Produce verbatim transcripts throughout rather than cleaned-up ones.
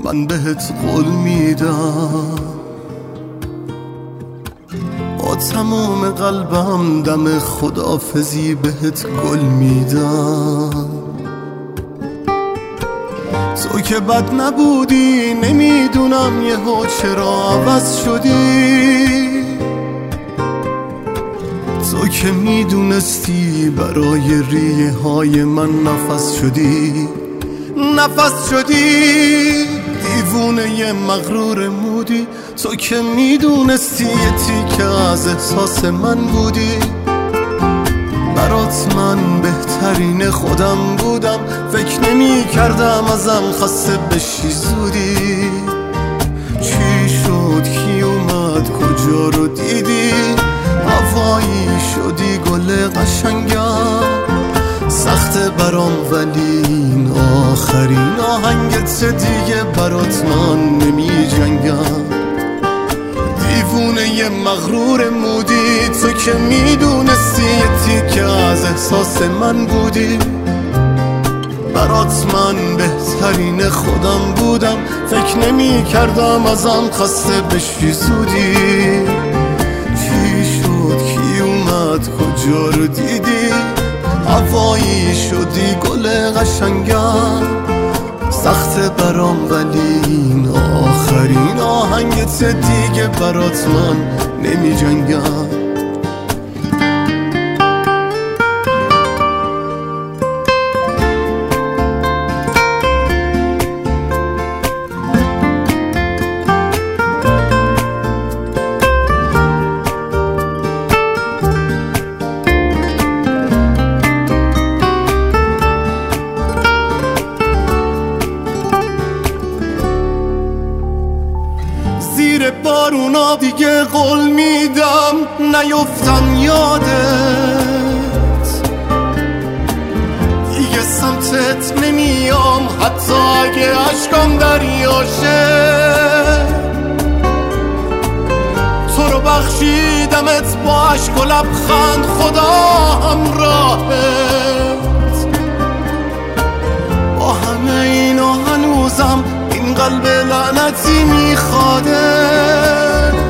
من بهت قول میدم، با تمام قلبم دم خداحافظی بهت گل میدم. تو که بد نبودی، نمیدونم یهو چرا عوض شدی. تو که میدونستی برای ریه های من نفس شدی، نفس شدی. دیوونه یه مغرور مودی، تو که میدونستی یه تیکه از احساس من بودی. برات من بهترین خودم بودم، فکر نمی کردم ازم خسته بشی زودی. چی شد کی اومد کجا رو دیدی؟ هوایی شدی گل قشنگم. سخت برام ولی این آخرین آهنگت دیگه برات من نمی جنگم. دیوونه یه مغرور مودی، تو که میدونستی یه تیکه از احساس من بودی. برات من بهترین خودم بودم، فکر نمی کردم ازم خسته بشی زودی. چی شد کی اومد کجا رو دیدی؟ هوایی شدی گل قشنگم. سخت برام ولی این آخرین آهنگت دیگه برات من نمی جنگم. زیر بارونا دیگه قول میدم نیفتم یادت، دیگه سمتت نمیام حتی اگه عشقم دریاشه. تو رو بخشیدمت با عشق و لبخند خدا همراهت. با همه اینا هنوزم این قلب لعنتی میخواده.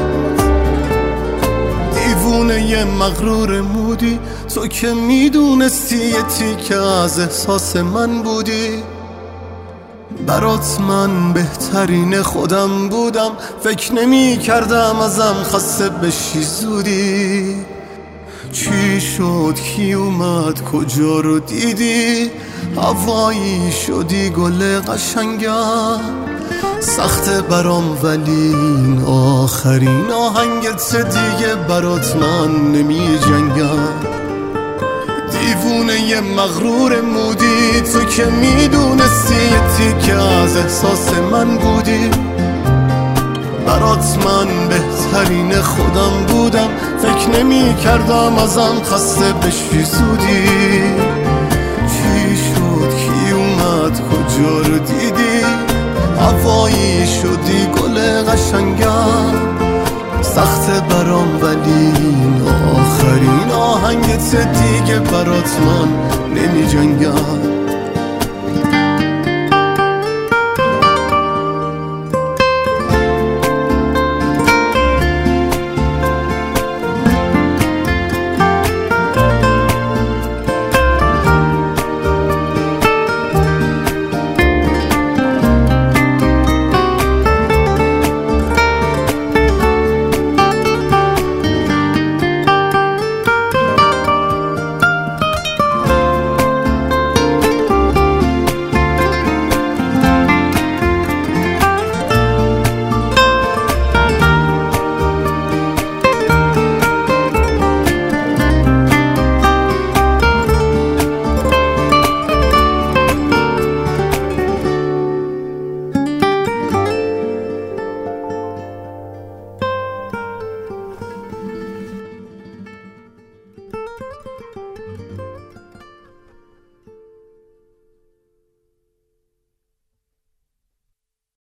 دیوونه یه مغرور مودی، تو که میدونستی یه تیکه از احساس من بودی. برات من بهترین خودم بودم، فکر نمی کردم ازم خسته بشی زودی. چی شد کی اومد کجا رو دیدی؟ هوایی شدی گل قشنگم. سخت برام ولی این آخرین آهنگت دیگه برات من نمی جنگم. دیوونه یه مغرور مودی، تو که میدونستی یه تیکه از احساس من بودی. برات من بهترین خودم بودم، فکر نمی کردم ازم خسته بشی زودی. چی شد کی اومد کجا رو دیدی؟ هوایی شدی گل قشنگم. سخت برام ولی این آخرین آهنگت دیگه برات من نمی جنگم.